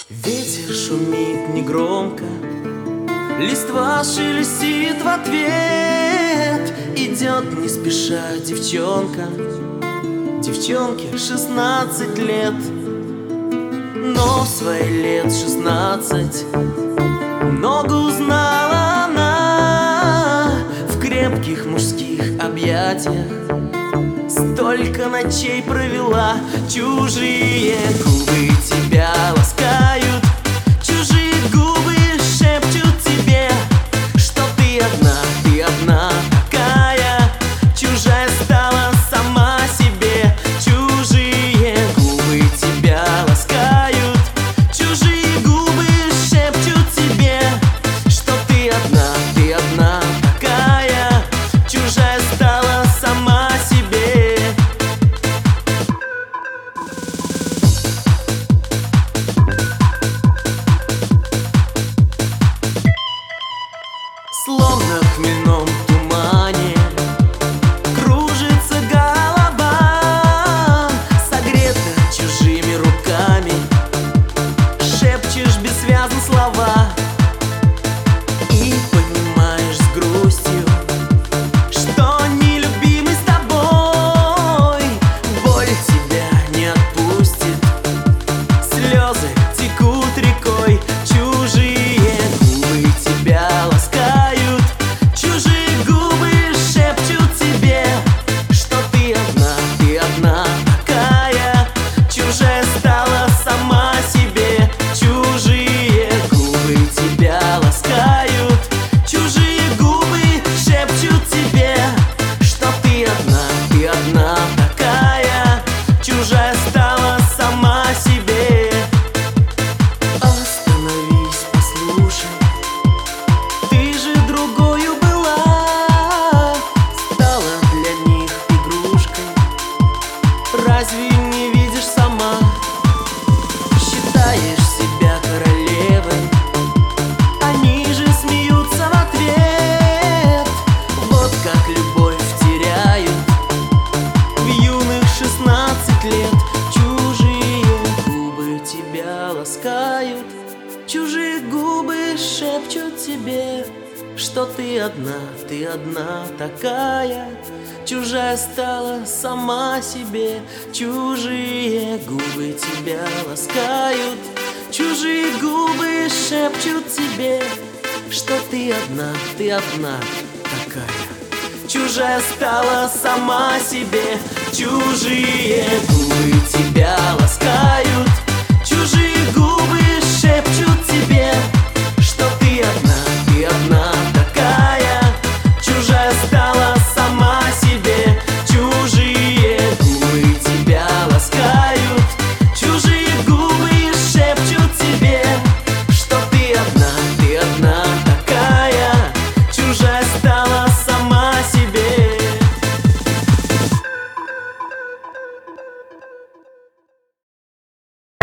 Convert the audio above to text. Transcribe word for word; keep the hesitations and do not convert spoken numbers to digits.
Ветер шумит негромко, листва шелестит в ответ. Идет не спеша девчонка, девчонке шестнадцать лет. Но в свои лет шестнадцать много узнала она в крепких мужских объятиях. Столько ночей провела, чужие губы тебя ласкают, чужие губы шепчут тебе, что ты одна, ты одна такая, чужая стала сама себе. Чужие губы тебя ласкают, чужие губы шепчут тебе, что ты одна, ты одна такая, чужая стала сама себе. Словно в хмельном тумане кружится голова, согрета чужими руками, шепчешь бессвязно слова и понимаешь с грустью, что нелюбимый с тобой боль тебя не отпустит, слезы текут рекой. Чужие губы тебя ласкают, чужие губы шепчут тебе, что ты одна, ты одна такая, чужая стала сама себе. Чужие губы тебя ласкают, чужие губы шепчут тебе, что ты одна, ты одна такая, чужая стала сама себе. Остановись, послушай, ты же другою была, стала для них игрушкой. Разве не видишь сама? Считаешь себя королевой, они же смеются в ответ. Вот как любовь теряют в юных шестнадцать лет. Чужие губы тебя ласкают, чужие губы шепчут тебе, что ты одна, ты одна такая, чужая стала сама себе. Чужие губы тебя ласкают, чужие губы шепчут тебе, что ты одна, ты одна такая, чужая стала сама себе. Чужие губы тебя ласкают,